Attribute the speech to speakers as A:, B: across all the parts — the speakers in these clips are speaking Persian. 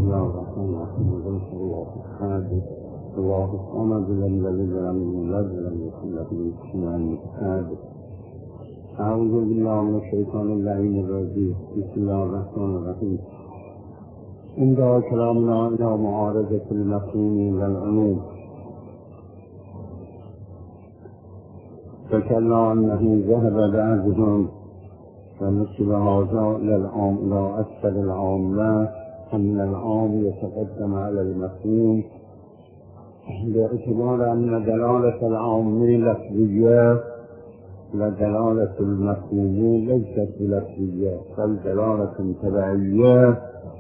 A: الله الرحمن الرحيم الله الصمد الله الصمد لم يلد ولم يولد ولم يكن له كفوا أحد. أعوذ بالله من الشيطان اللعين الرجيم. بسم الله الرحمن الرحيم. عند كلامنا إلى معارضة المفهوم والعموم ذكرنا أنه ذهب بعضهم ونسب هذا إلى أكثر العامة أن العام يتقدم على المفهوم باعتبار أن دلالة العام لفظية ودلالة المفهوم ليست بلفظية بل دلالة تبعية،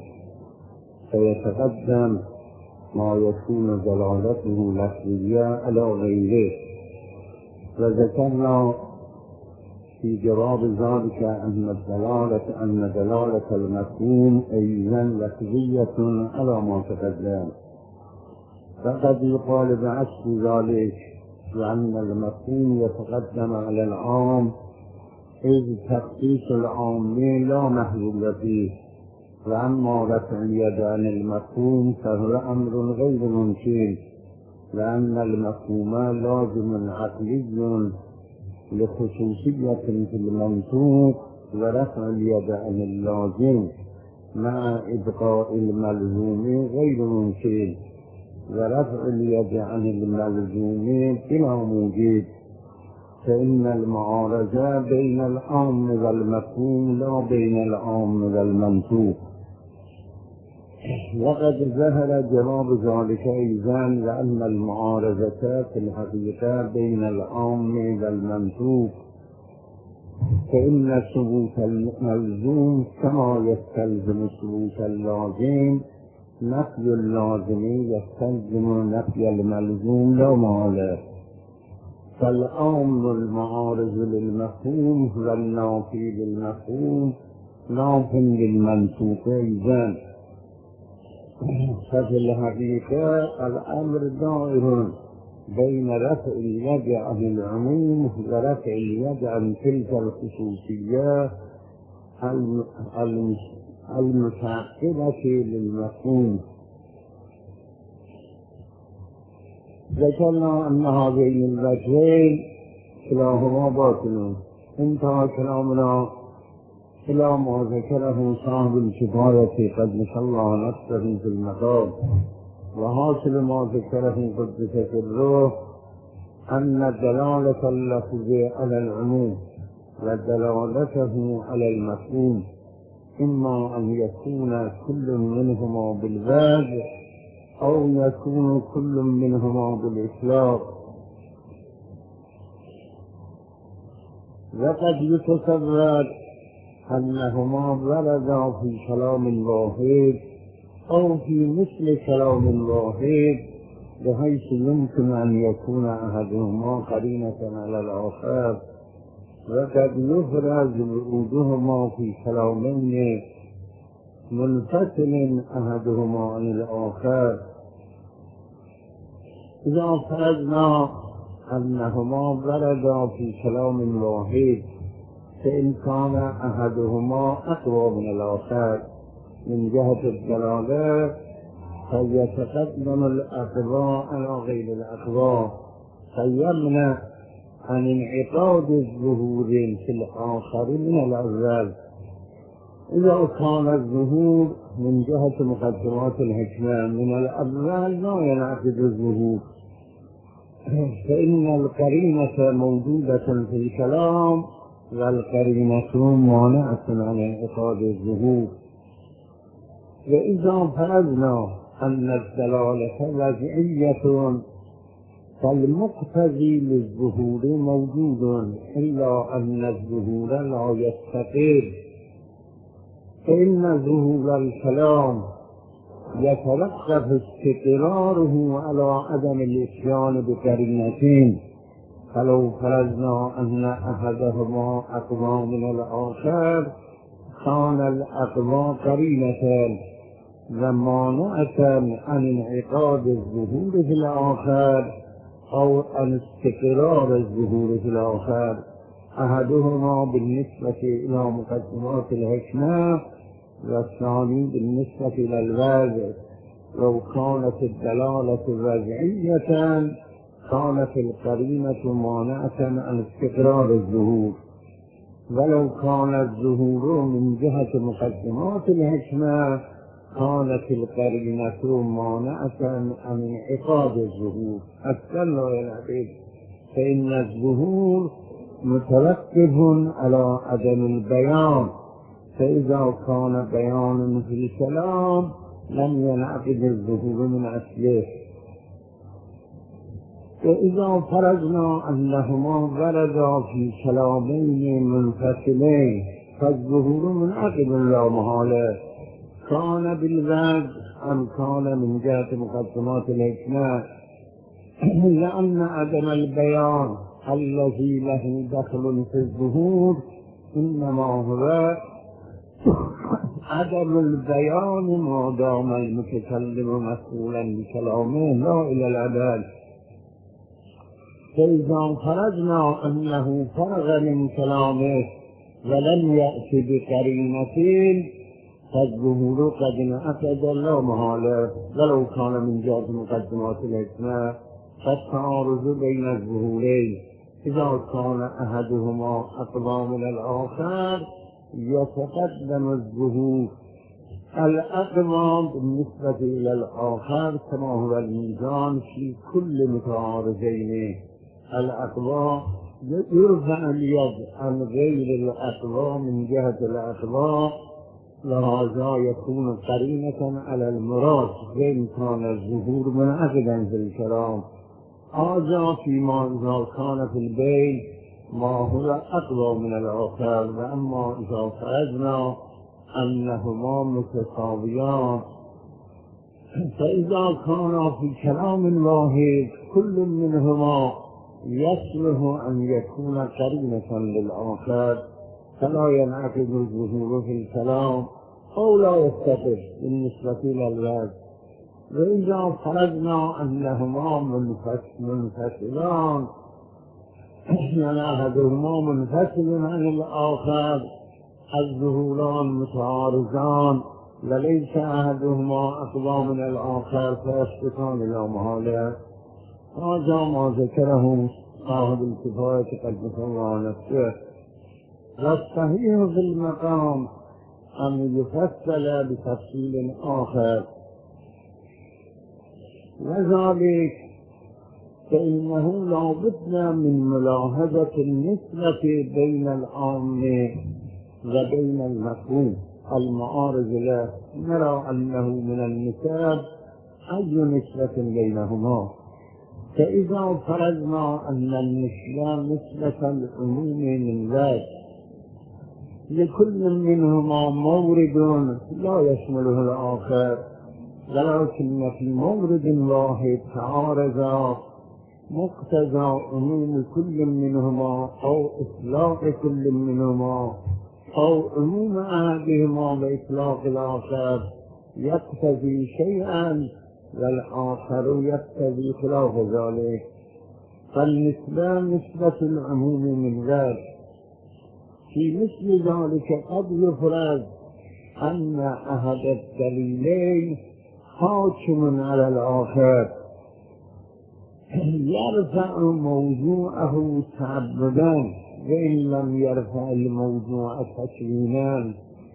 A: فيتقدم ما يكون دلالته لفظية على غيره. وذكرنا في جواب ذلك أن دلالة المفهوم أيضا لفظية على ما تقدم، فقد يقال بعكس ذلك لأن المفهوم يتقدم على العام إذ تخصيص العام لا محلول فيه، وأما رفع اليد عن المفهوم فهو أمر غير ممكن، لأن المفهوم لازم عقلي لخصوصية في المنطوق، ورفع اليد عن اللازم مع إبقاء الملزوم غير ممكن، ورفع اليد عن الملزوم بلا موجب، فإن المعارضة بين العام والمفهوم لا بين العام والمنطوق. وقد ظهر جواب ذلك أيضا لأن المعارضة في الحقيقة بين العام والمنطوق، فإن ثبوت الملزوم كما يستلزم ثبوت اللازم، نفي اللازم يستلزم نفي الملزوم لا محالة، فالعام المعارض للمفهوم والنافي للمفهوم ناف للمنطوق أيضا. ففي الحقيقة الأمر دائر بين رفع اليد عن العموم ورفع اليد عن تلك الخصوصية المتعقبة للمفهوم. ذكرنا أن هذين الوجهين كلاهما باطل. انتهى كلامنا إلى ما ذكره صاحب الكفاية قد نسى الله نفسه في المقام، وحاصل ما ذكره قدس الروح أن دلالة اللفظ على العموم ودلالته على المفهوم إما أن يكون كل منهما بالباب أو يكون كل منهما بالإطلاق. وقد يتصور أنهما وردا في كلام واحد أو في مثل كلام واحد، بحيث يمكن أن يكون أحدهما قرينة على الآخر، وقد يفرز وجودهما في كلامين منفصل أحدهما عن الآخر. إذا فرضنا أنهما وردا في كلام واحد فإن كان أحدهما أقوى من الآخر من جهة الدلالة فيتقدم الأقوى على غير الأقوى، فيمنع عن انعقاد الظهور في الآخر من الأول. إذا كان الظهور من جهة مقدمات الحكمة من الأول لا ينعقد الظهور، فإن القرينة موجودة في الكلام والقرينة مانعة عن انعقاد الظهور. وإذا فرضنا أن الدلالة وضعية فالمقتضي للظهور موجود، إلا أن الظهور لا يستقر، فإن ظهور الكلام يتوقف استقراره على عدم الإتيان بقرينتين. فلو فرضنا أن أحدهما أقوى من الآخر كان الأقوى قرينة ومانعة عن انعقاد الظهور في الآخر أو عن استقرار الظهور في الآخر، أحدهما بالنسبة إلى مقدمات الحكمة والثاني بالنسبة إلى الوضع لو كانت الدلالة وضعية كانت القرينة مانعة عن استقرار الظهور، ولو كان الظهور من جهة مقدمات الحكمة كانت القرينة مانعة عن انعقاد الظهور. السلام عليكم. فإن الظهور متوقف على عدم البيان، فإذا كان بيان في الكلام لم ينعقد الظهور من أصله. وإذا فرضنا أنهما وردا في كلامين منفصلين فالظهور منعقد لا محالة، كان بالوجه أم كان من جهة مقدمات الحكمة، لأن عدم البيان الذي له دخل في الظهور إنما هو عدم البيان ما دام المتكلم مسؤولا بكلامه لا إلى الأبد. فإذا فرضنا أنه فرغ من كلامه ولم يأتي بقرينة فالظهور قد انعقد لا محالة، ولو كان من جهة مقدمات الحكمة. فالتعارض بين الظهورين إذا كان أحدهما أقوى من الآخر يتقدم الظهور الأقوى بالنسبة إلى الآخر كما هو الميزان في كل متعارضين. الأقوى يرفع اليد عن غير الأقوى من جهة الأقوى، لهذا يكون قرينة على المراد وإن كان الظهور منعقدا في الكلام. هذا فيما إذا كان في البيت ما هو أقوى من الآخر. وأما إذا فرضنا أنهما متساويان فإذا كان في كلام واحد كل منهما يصلح أن يكون قرينة للآخر فلا ينعقد الظهور في الكلام أو لا يستقر بالنسبة إلى الوجه. وإذا فرضنا أنهما منفصلان يعني أحدهما منفصل عن الآخر الظهوران متعارضان وليس أحدهما أقوى من الآخر فيسقطان لا محالة. هذا ما ذكره صاحب الكفاية قدس الله نفسه. والصحيح في المقام أن يفصل بتفصيل آخر، وذلك فإنه لا بد من ملاحظة النسبة بين العام وبين المفهوم المعارض له. نرى أنه من النسب أي نسبة بينهما. فإذا فرضنا أن النسبة نسبة العموم من ذات لكل منهما مورد لا يشمله الآخر، ولكن في مورد واحد تعارضا مقتضى عموم كل منهما أو إطلاق كل منهما أو عموم أحدهما وإطلاق الآخر يقتضي شيئا والآخر يقتضي خلاف ذلك. فالنسبة نسبة العموم من ذلك. في مثل ذلك قد يفرض أن أحد الدليلين حاكم على الآخر يرفع موضوعه تعبدا وإن لم يرفع الموضوع تكوينا،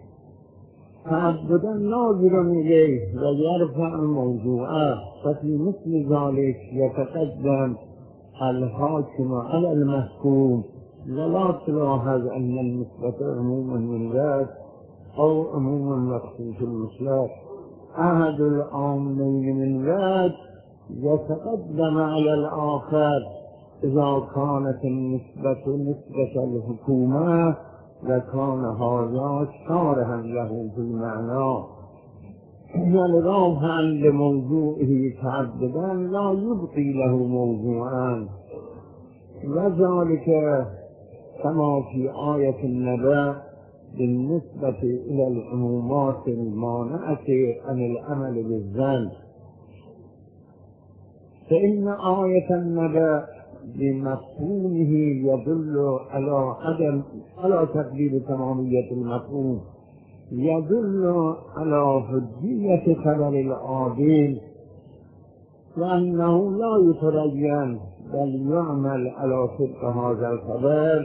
A: تعبدا ناظرا إليه ويرفع الموضوع. ففي مثل ذلك يتقدم الحاكم على المحكوم، ولا تلاحظ أن النسبة عموما من ذات أو عموما مخصوص المطلق. أحد العامين من ذات يتقدم على الآخر إذا كانت النسبة نسبة الحكومة لكان هذا شارحا له في المعنى، ولرافعا لموضوعه تعددا لا يبقي له موضوعا. وذلك كما في آية النبأ بالنسبة إلى العمومات المانعة عن العمل بالظن. فإن آية النبأ بمفهومه يدل على تقدير تمامية المفهوم، يدل على حجية خبر العادل وأنه لا يترجم بل يعمل على صدق هذا الخبر.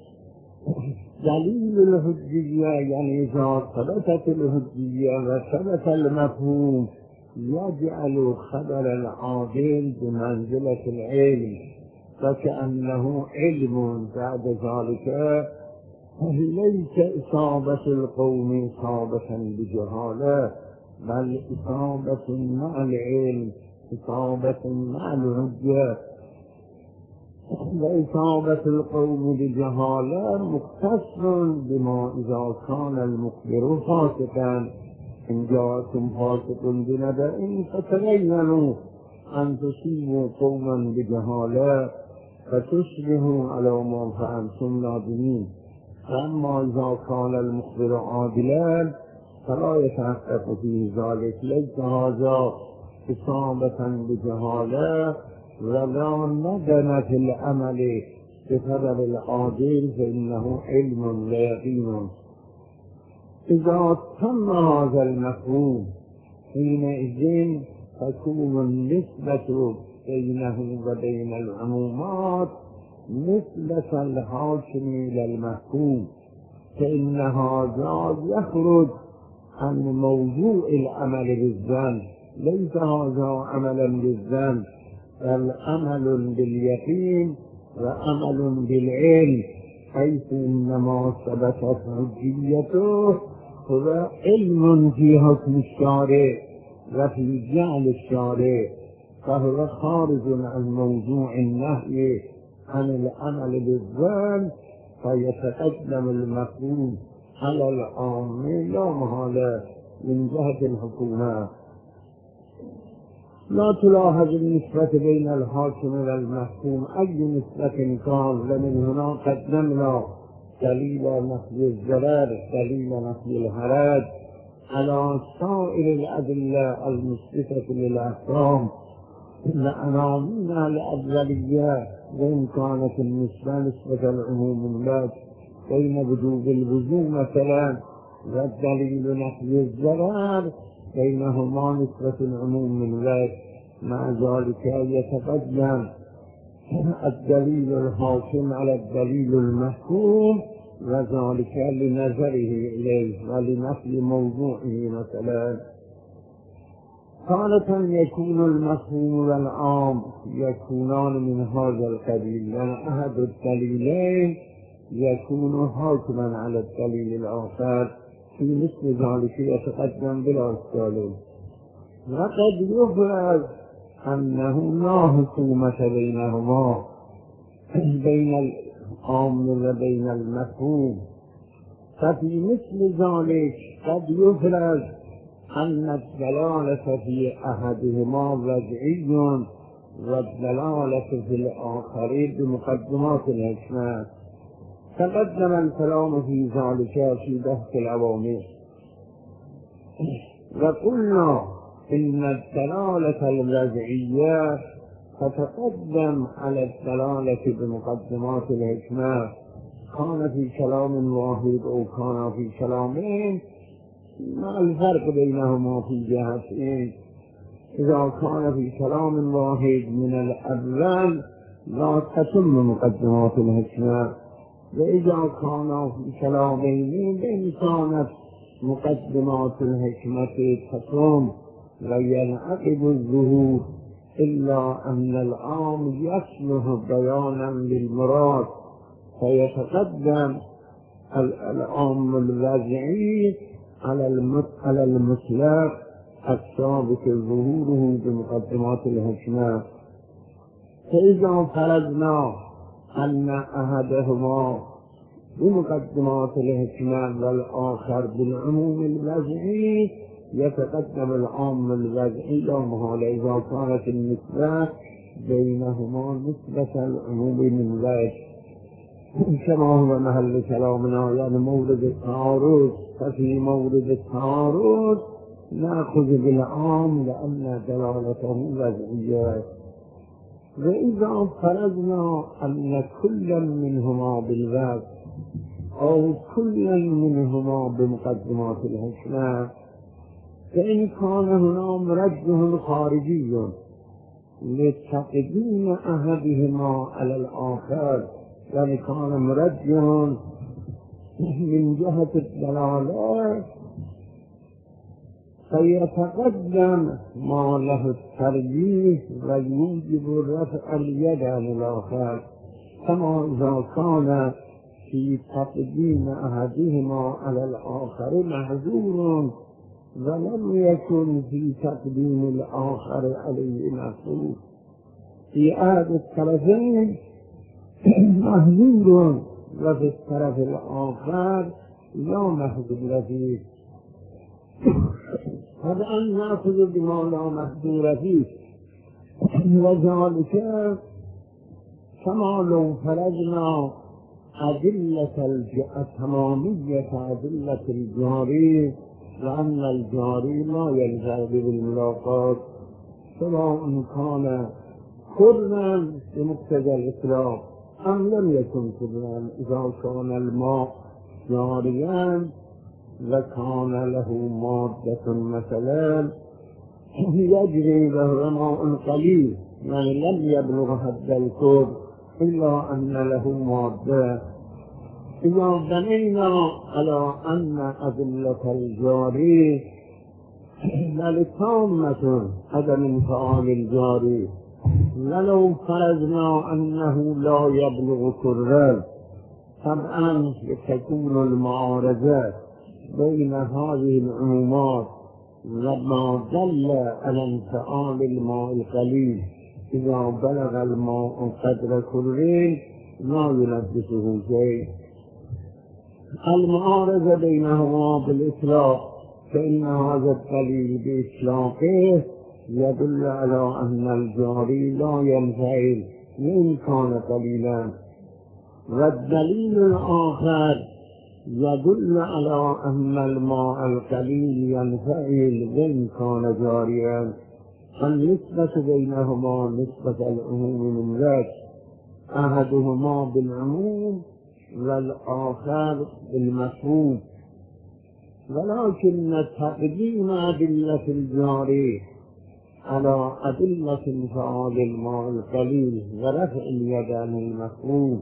A: دليل الحجية يعني إذا ثبتت الحجية وثبت المفهوم يجعل خبر العادل بمنزلة العلم، فكأنه علم بعد ذلك، ليس إصابة القوم إصابة بجهالة بل إصابة مع العلم، إصابة مع الحجة. وإصابة القوم بجهالة مختص بما إذا كان المخبر فاسقا، إن جاءكم فاسق بنبأ فتبينوا أن تصيبوا قوما بجهالة فتصبحوا على ما فعلتم نادمين. أما إذا كان المخبر عادلا فلا يتحقق فيه ذلك، ليس هذا إصابة بجهالة ولا ندم في العمل بخبر العادل، فإنه علم لا يقين. إذا تم هذا المفهوم حينئذ تكون النسبة بينه وبين العمومات نسبة الحاكم إلى المحكوم، فإن هذا يخرج عن موضوع العمل بالظن، ليس هذا عملا بالظن بل عمل باليقين وعمل بالعلم، حيث إنما ثبتت حجيته هو علم في حكم الشارع وفي جعل الشارع، فهو خارج عن موضوع النهي عن العمل بالظن، فيتقدم المفهوم على العام لا محالة من جهة الحكومة. لا تلاحظ النسبة بين الحاكم والمحكوم أي نسبة كان، ومن هنا قدمنا دليل نفي الضرر دليل نفي الحرج على سائر الأدلة المثبتة للأحكام، لأنامنا الأولية وإن كانت النسبة نسبة العموم اللات بين وجوب الوجوب مثلا والدليل نفي الضرر بينهما نسبة العموم من ذلك، مع ذلك يتقدم الدليل الحاكم على الدليل المحكوم، وذلك لنظره إليه ولنفي موضوعه. مثلا تارة يكون المفهوم والعام يكونان من هذا القبيل، لأن أحد الدليلين يكون حاكما على الدليل الآخر، في مثل ذلك يتقدم بلا إشكال. وقد يفرض أنه لا حكومة بينهما بين العام وبين المفهوم، ففي مثل ذلك قد يفرض أن الدلالة في أحدهما وضعي والدلالة في الآخر بمقدمات الحكمة. تقدم الكلام في ذلك في بحث العوامل، وقلنا إن الدلالة الوضعية تتقدم على الدلالة بمقدمات الحكمة، كان في كلام واحد أو كان في كلامين، ما الفرق بينهما في جهتين؟ إذا كان في كلام واحد من الأول لا تتم مقدمات الحكمة، وإذا كان في كلامين بإمكانت مقدمات الحكمة تتم وينعقد الظهور، إلا أن العام يصلح بيانا للمراد، فيتقدم العام الوضعي على المطلق الثابت ظهوره بمقدمات الحكمة. فإذا فرضنا أن أحدهما بمقدمات الحكمة والآخر بالعموم الوضعي، يتقدم العام الوضعي لا محالة إذا كانت النسبة بينهما نسبة العموم من ذلك، كما هو محل كلامنا، يعني مورد التعارض. ففي مورد التعارض نأخذ بالعام لأن دلالته وضعية. وإذا فرضنا أن كل منهما بالوضع أو كل منهما بمقدمات الحسنى، فإن كان هنا مرجح خارجي لتقديم أحدهما على الآخر، يعني كان مرجح من جهة الدلالة فيتقدم ما له الترجيح ويوجب رفع اليد عن الآخر، كما إذا كان في تقديم أحدهما على الآخر محظور ولم يكن في تقديم الآخر عليه محظور، في أحد الطرفين محظور وفي الطرف الآخر لا محظور فيه. هذا أن نأخذ بما لا محظور فيه، وذلك كما لو فرضنا أدلة التمامية أدلة الجاري، لأن الجاري لا يلزم بالملاقات سواء كان كرا بمقتضى الإطلاق أم لم يكن كرا. إذا كان الماء جاريا وكان له مادة مثلا يجري له ماء قليل، يعني لم يبلغ حد الكر إلا أن له مادة، إذا بنينا على أن أدلة الجاري لتامة عدم انفعال الجاري، ولو فرضنا أنه لا يبلغ كرا، طبعا تكون المعارضة بين هذه العمومات وما دل على انفعال الماء القليل إذا بلغ الماء قدر كرين لا يلبسه شيء. المعارضة بينهما بالإطلاق، فإن هذا الدليل بإطلاقه يدل على أن الجاري لا ينفعل وإن كان قليلا، والدليل الآخر يدل على أن الماء القليل ينفعل وإن كان جاريا. النسبة بينهما نسبة العموم من ذات، أحدهما بالعموم والآخر بالمفهوم، ولكن تقديم أدلة الجاري على أدلة انفعال الماء القليل ورفع اليد عن المفهوم،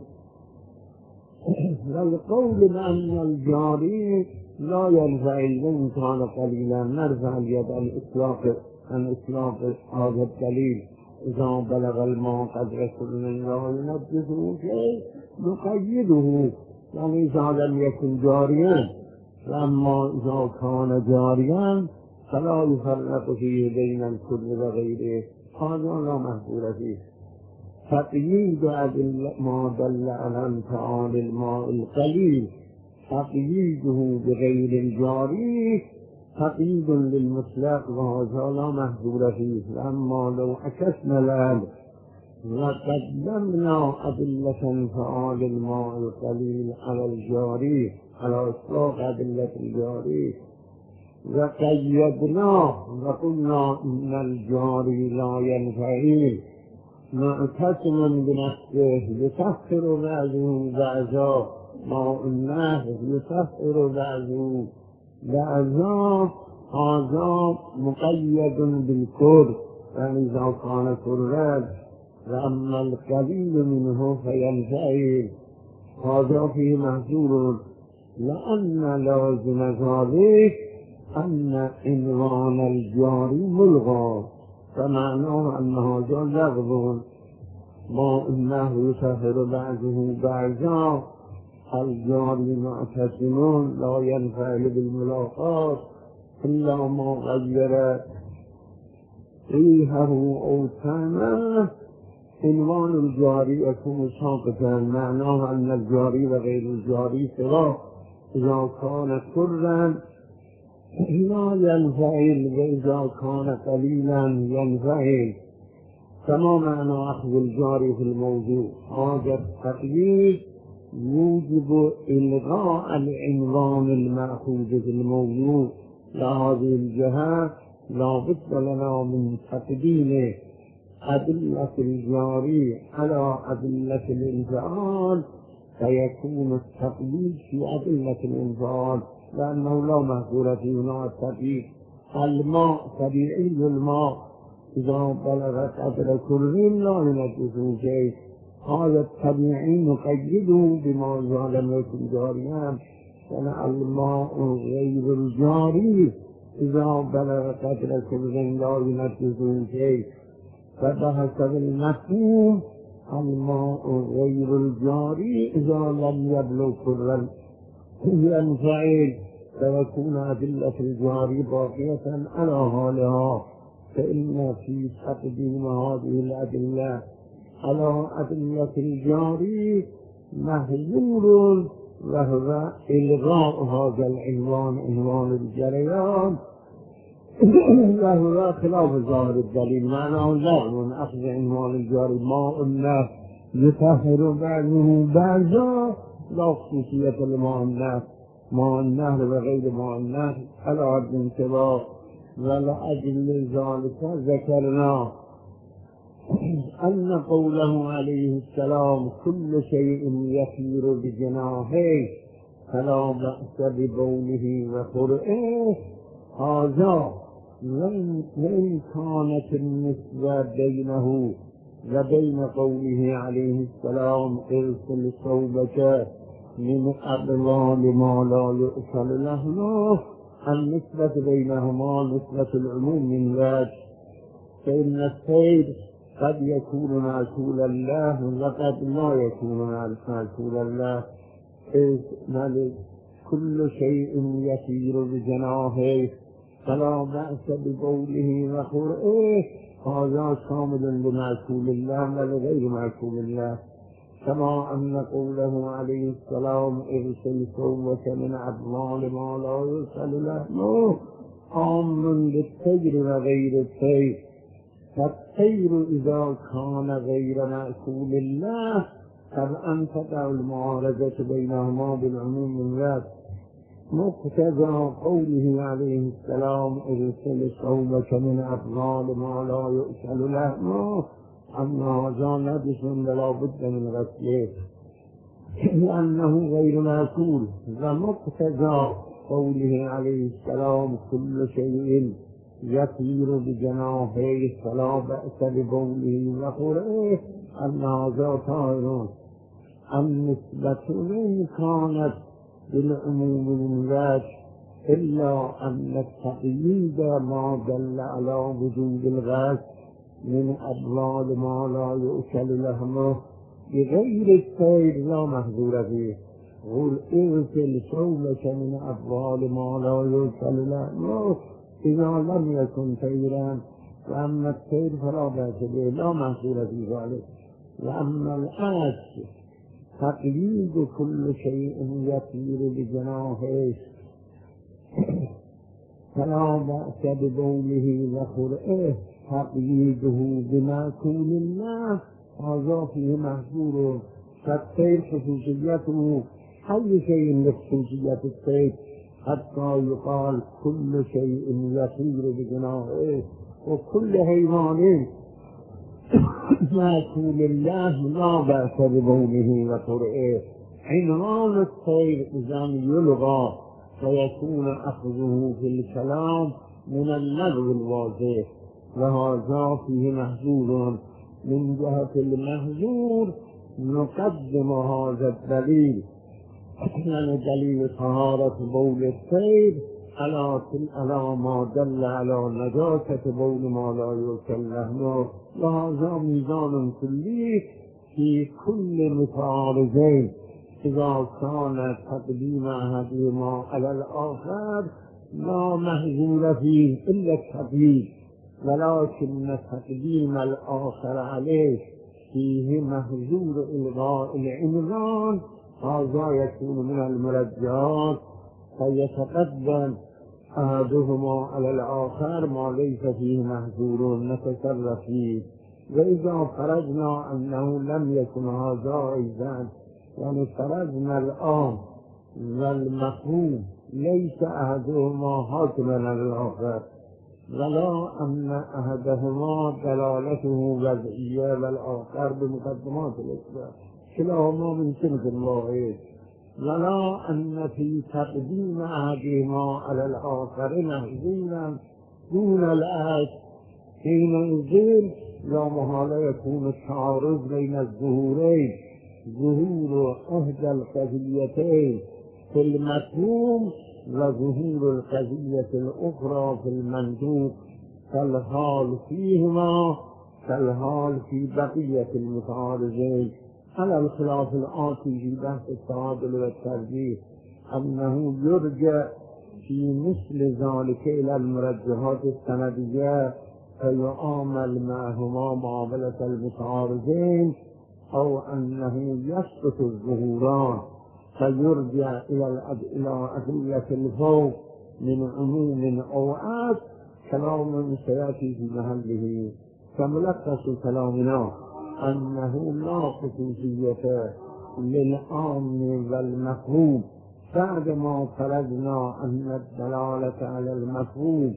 A: والقول بأن الجاري لا ينفعل وإن كان قليلا نرفع اليد عن إطلاق هذا الدليل. إذا بلغ الماء قدر كل لا ينجسه شيء نقيده، يعني إذا لم يكن جاريا، وأما إذا كان جاريا فلا يفرق فيه بين الكل وغيره، هذا لا محظور فيه. تقييد ما دل على انفعال الماء القليل تقييده بغير الجاري تقييد للمطلق، وهذا لا محظور فيه. أما لو عكسنا ذلك وقدمنا أدلة انفعال الماء القليل على الجاري على إطلاق أدلة الجاري وقيدناه وقلنا إن الجاري لا ينفعل معتصما بنفسه يسخر بعضه بعضا، ماء النهر يسخر بعضه بعضا، هذا مقيد بالكر، يعني إذا كان كرا، وأما القليل منه فينفعل، هذا فيه محظور، لأن لازم ذلك أن عنوان الجاري ملغى، فمعناه أن هذا لغو، ما إنه يسهر بعضه بعضا، الجاري معتصم لا ينفعل بالملاقات إلا ما غير ريحه أو طعمه. عنوان الجاري يكون ساقطا، معناه أن الجاري وغير الجاري سواء، إذا كان كرا لا ينفعل وإذا كان قليلا ينفعل، كما معنى أخذ الجاري في الموضوع. هذا التقييد يوجب إلغاء العنوان المأخوذ في الموضوع. لهذه الجهة لا بد لنا من تقديم أدلة الجاري على أدلة الانفعال فيكون التقليد في أدلة الإنسان، لأنه لا محظور فيه نوع التقليد. الماء طبيعي، الماء إذا بلغ قدر كل لا ينجسه شيء، هذا الطبيعي نقيده بما لم يكن جاريا. الماء غير الجاري إذا بلغ قدر كل لا ينجسه شيء، فبحسب المفهوم الماء غير الجاري إذا لم يبلغ كلا ينفعل، فيكون أدلة الجاري باقية على حالها. فإن في تقديم هذه الأدلة على أدلة الجاري محظور، وهو إلغاء هذا العنوان، عنوان الجريان، وهو خلاف ظاهر الدليل. معناه لغو من أخذ عنوان الجاري. ماء النهر يطهر بعضه بعضا، لا خصوصية لماء النهر. ماء النهر وغير ماء النهر على حد انتباه. ولأجل ذلك ذكرنا أن قوله عليه السلام كل شيء يسير بجناحيه فلا بأس ببوله وقرئه، هذا وإن كانت النسبة بينه وبين قوله عليه السلام ارسل ثوبك من أبوال ما لا يؤكل لحمه، النسبة بينهما نسبة العموم من ذلك. فإن السيد قد يكون معسول الله وقد لا يكون معسول الله. إذ كل شيء يسير بجناحه فلا بأس بقوله وقرئه، هذا شامل لمعسول الله ولغير معسول الله. كما أن قوله عليه السلام ارسل ثوبك من أبوال ما لا يؤكل لحمه عام للطير وغير الطير. فالطير إذا كان غير معسول الله طبعا تقع المعارضة بينهما بالعموم من ذات. مقتضى قوله عليه السلام ارسل ثوبك من أبوال ما لا يؤكل لحمه أن هذا نجس ولا بد من غسله لأنه غير معقول. ومقتضى قوله عليه السلام كل شيء يسير بجناحيه فلا بأس ببوله وقرئه أن هذا طاهر. النسبة إن كانت بالعموم من ذلك، إلا أن التقييد ما دل على وجود الغسل من أبوال ما لا يؤكل لحمه بغير الطير لا محظور فيه. قل ارسل ثوبك من أبوال ما لا يؤكل لحمه إذا لم يكن طيرا، وأما الطير فلا بأس به لا محظور في ذلك. وأما العكس تقييد كل شيء يسير بجناحه فلا بأس ببوله وقرئه، تقييده بمعقول الله هذا فيه محظور. فالطير خصوصيته أي شيء لخصوصية الطير، حتى يقال كل شيء يسير بجناحه، وكل حيوان معقول الله لا بأس ببوله وقرئه. عنوان الطير إذا يلغى فيكون أخذه في الكلام من اللغو الواضح، وهذا فيه محظور. من جهة المحظور نقدم هذا الدليل، يعني دليل طهارة بول الطير على ما دل على نجاسة بول ما لا يؤكل لحمه. وهذا ميزان كلي في كل متعارضين إذا كان تقديم أحدهما على الآخر لا محظور فيه إلا التقديم، ولكن تقديم الآخر عليه فيه محظور إلغاء العنوان. هذا يكون من المرجعات، فيتقدم أحدهما على الآخر ما ليس فيه محظور نتصرف فيه. وإذا فرضنا أنه لم يكن هذا أيضا، يعني فرضنا الآن والمفهوم ليس أحدهما حاكما على الآخر، ولا أن أحدهما دلالته وضعية والآخر بمقدمات الإثبات، كلاهما من سنة الله، ولا أن في تقديم أحدهما على الآخر محزونا دون الأصل، حينئذ لا محالة يكون التعارض بين الظهورين، ظهور إحدى القضيتين في المفهوم وظهور القضية الأخرى في المندوب، كالحال فيهما كالحال في بقية المتعارضين، على الخلاف الآتي في بحث التعادل والترجيح، أنه يرجع في مثل ذلك إلى المرجحات السندية فيعامل معهما معاملة المتعارضين، أو أنه يسقط الظهوران فيرجع إلى أدلة الفوق من عموم أو عاد، كلام سيأتي في محله. فملخص كلامنا أنه لا خصوصية للعام والمفهوم بعدما فرضنا أن الدلالة على المفهوم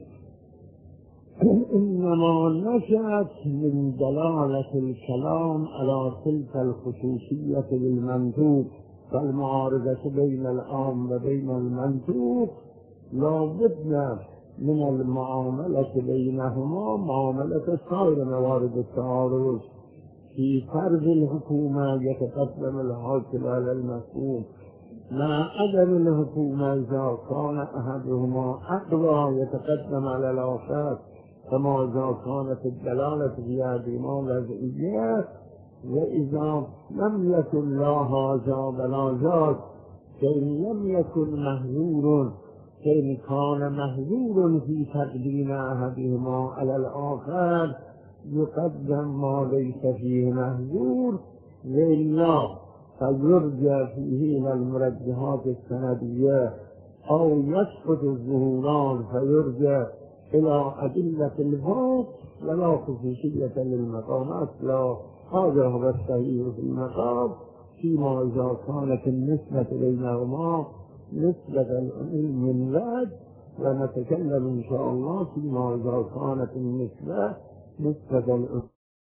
A: إنما نشأت من دلالة الكلام على تلك الخصوصية للمنطوق، فالمعارضة بين العام وبين المنطوق لا بد من المعاملة بينهما معاملة سائر موارد التعارض. في فرض الحكومة يتقدم الحاصل على المفهوم، مع عدم الحكومة إذا كان أحدهما أقوى يتقدم على الآخر، كما إذا كانت الدلالة في أحدهما وضعية، وإذا لم يكن لا هذا ولا ذاك، فإن لم يكن محظور، فإن كان محظور في تقديم أحدهما على الآخر يقدم ما ليس فيه محظور، وإلا فيرجع فيه إلى المرجحات السندية، أو يسقط الظهوران فيرجع إلى أدلة الفوق، ولا خصوصية للمقام أصلا. هذا هو الصحيح في المقام، فيما إذا كانت النسبة بينهما نسبة العلم من بعد، ونتكلم إن شاء الله فيما إذا كانت النسبة نسبة العلم